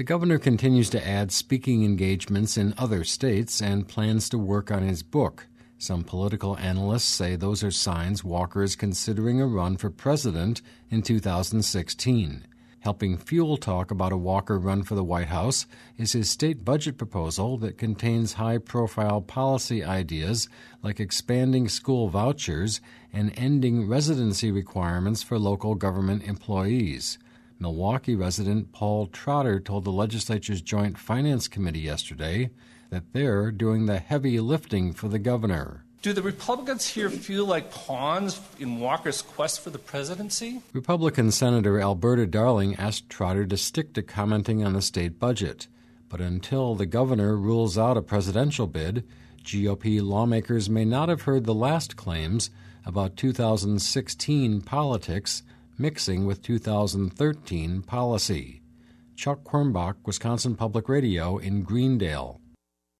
The governor continues to add speaking engagements in other states and plans to work on his book. Some political analysts say those are signs Walker is considering a run for president in 2016. Helping fuel talk about a Walker run for the White House is his state budget proposal that contains high-profile policy ideas like expanding school vouchers and ending residency requirements for local government employees. Milwaukee resident Paul Trotter told the legislature's Joint Finance Committee yesterday that they're doing the heavy lifting for the governor. Do the Republicans here feel like pawns in Walker's quest for the presidency? Republican Senator Alberta Darling asked Trotter to stick to commenting on the state budget. But until the governor rules out a presidential bid, GOP lawmakers may not have heard the last claims about 2016 politics mixing with 2013 policy. Chuck Quirmbach, Wisconsin Public Radio in Greendale.